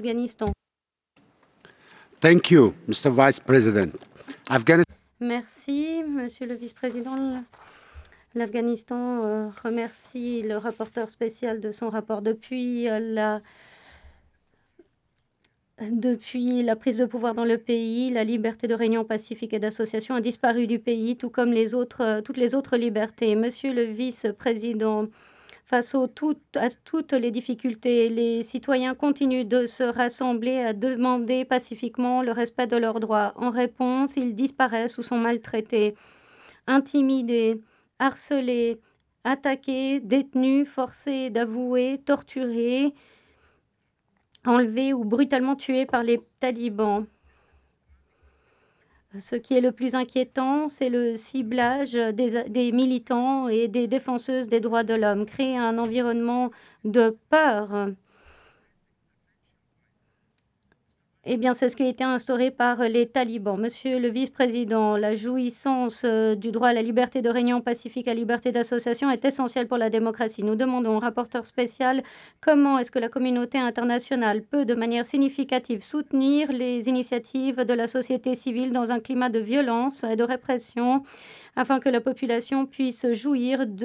l'Afghanistan. Thank you, Mr. Vice President. Merci, Monsieur le Vice-président. L'Afghanistan remercie le rapporteur spécial de son rapport. Depuis la prise de pouvoir dans le pays, la liberté de réunion pacifique et d'association a disparu du pays, tout comme toutes les autres libertés. Monsieur le Vice-président, face à toutes les difficultés, les citoyens continuent de se rassembler à demander pacifiquement le respect de leurs droits. En réponse, ils disparaissent ou sont maltraités, intimidés, harcelés, attaqués, détenus, forcés d'avouer, torturés, enlevés ou brutalement tués par les talibans. Ce qui est le plus inquiétant, c'est le ciblage des militants et des défenseuses des droits de l'homme. Créer un environnement de peur, eh bien, c'est ce qui a été instauré par les talibans. Monsieur le vice-président, la jouissance du droit à la liberté de réunion pacifique, à la liberté d'association est essentielle pour la démocratie. Nous demandons au rapporteur spécial comment est-ce que la communauté internationale peut, de manière significative, soutenir les initiatives de la société civile dans un climat de violence et de répression afin que la population puisse jouir